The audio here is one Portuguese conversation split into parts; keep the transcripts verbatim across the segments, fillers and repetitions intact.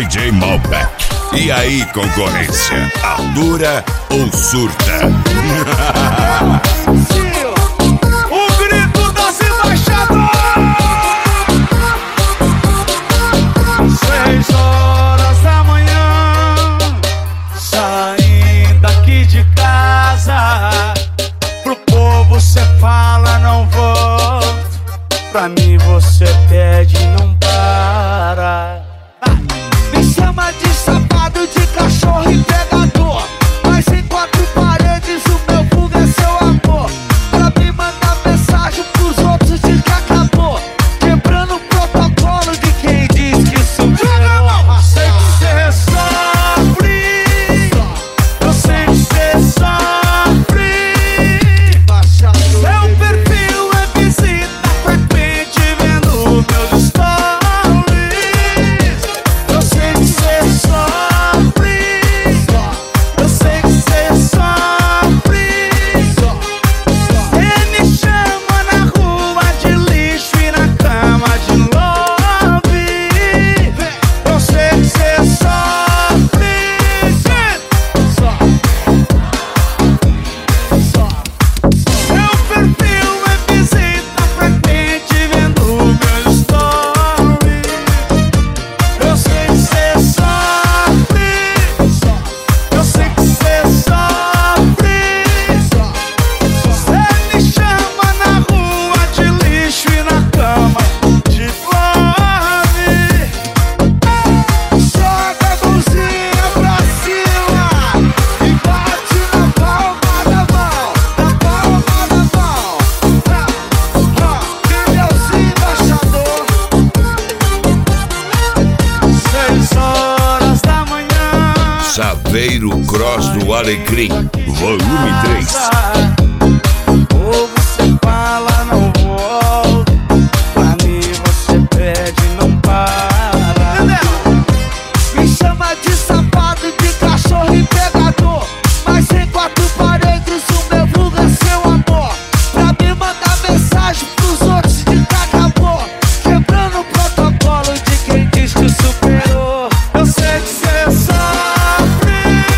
D J Malbec. E aí, concorrência, atura ou surta? O grito das embaixadoras. Seis horas da manhã, saindo aqui de casa. Pro povo cê fala não volto, pra mim você pede e não para. Me chama de safado, de cachorro e pegador, mas em quatro paredes o meu fogo é seu amor. Pra me mandar mensagem pros outros diz que acabou, quebrando o protocolo de quem diz que superou. Sei que cê sofre, eu sei que cê sofre. Seu perfil é visita frequente vendo meus stories. Eu sei que cê sofre, eu sei que cê sofre. Cê me chama na rua de lixo e na cama de love. Eu sei que cê sofre. Seu perfil é visita frequente vendo meus stories. Eu sei que cê sofre, eu sei que cê sofre. Cê me chama na rua de lixo e na cama de love. Joga a mãozinha pra cima e bate na palma da mão, na palma da mão. Deus embaixador. Seis horas da manhã, Saveiro Cross do Alecrim, volume três. ou você fala não volto, pra mim você pede e não para. Me chama de safado, de cachorro e pegador, mas em quatro paredes o meu vulgo é seu amor. Pra me mandar mensagem pros outros de que acabou, quebrando o protocolo de quem diz que superou. Eu sei que cê sofre.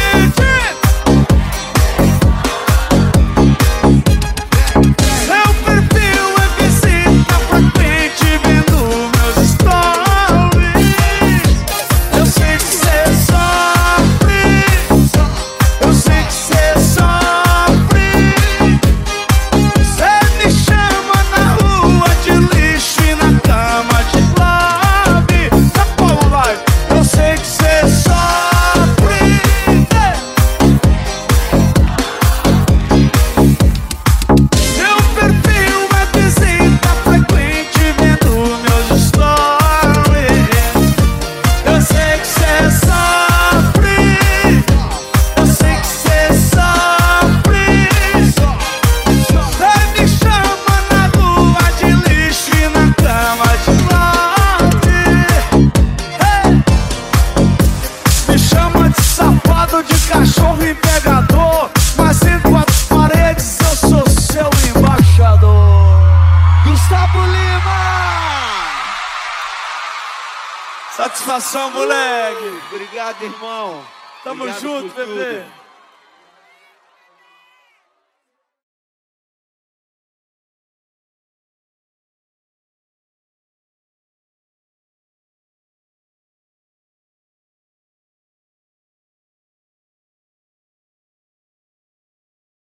Seu perfil é visita frequente vendo meus stories. Eu sei que cê sofre, eu sei que cê sofre. Cê me chama na rua de lixo e na cama de love. Tá bom, vai. Eu sei que cê sofre. Seu perfil é visita frequente vendo meus stories. Eu sei que cê sofre, eu sei que cê sofre. Cê me chama na rua de lixo e na cama de love. Me chama de safado, de cachorro e pegador, mas em quatro paredes eu sou seu embaixador. Gustavo Lima. Satisfação, moleque. Obrigado, irmão. Tamo Obrigado junto, por tudo. bebê.